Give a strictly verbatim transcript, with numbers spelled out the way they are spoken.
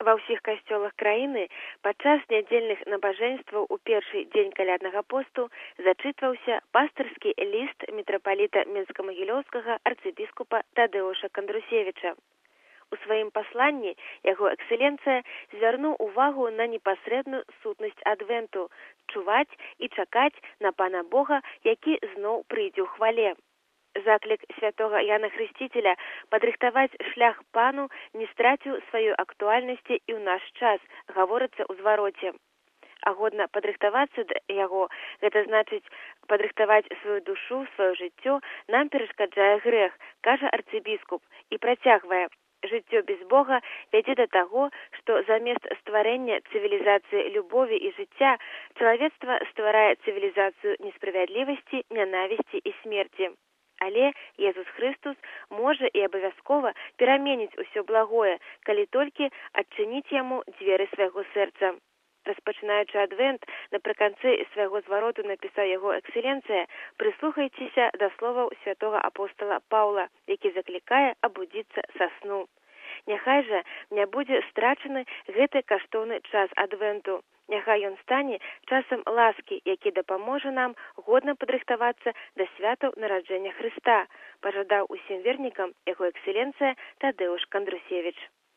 Ва ўсіх касцёлах краіны падчас нядзельных набажэнстваў у першы дзень каляднага посту зачытваўся пастырскі ліст мітрапаліта Менска-Магілёўскага арцыбіскупа Тадэуша Кандрусевіча. У сваім пасланні яго эксцэленцыя звярнуў увагу на непасрэдную сутнасць адвенту, чуваць і чакаць на Пана Бога, які зноў прыйдзе ў хвале. Заклік святога Яна Хрысціцеля падрыхтаваць шлях пану не страціў сваёй актуальнасці і ў наш час, гаворыцца ў звароце. А годна падрыхтавацца да яго, гэта значыць падрыхтаваць сваю душу, сваё жыццё, нам перашкаджае грэх, кажа арцыбіскуп, і працягвае. Жыццё без Бога вядзе да таго, што замест стварэння цывілізацыі любові і жыцця чалавецтва стварае цывілізацыю несправядлівасці, нянавісці і смерці. Але Езус Хрыстус можа і абавязкова пераменіць усё благое, калі толькі адчыніць яму дзверы свайго сэрца. Распачынаючы адвент, напрыканцы свайго звароту напісаў яго эксцэленцыя, прыслухайцеся да словаў святога апостала Паўла, які заклікае абудзіцца са сну. Няхай жа не будзе страчаны гэты каштоўны час адвенту. Няхай ён стане часам ласкі, які дапаможа нам годна падрыхтавацца да святаў нараджэння Хрыста, пажадаў усім вернікам яго эксцэленцыя Тадэуш Кандрусевіч.